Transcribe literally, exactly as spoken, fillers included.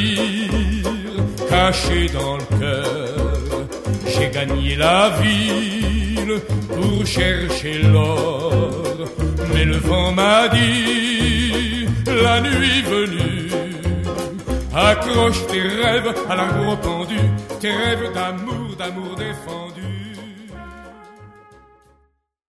dire, caché dans le cœur, j'ai gagné la ville pour chercher l'or. Mais le vent m'a dit, la nuit venue, accroche tes rêves à l'arbre pendu, tes rêves d'amour, d'amour défendu.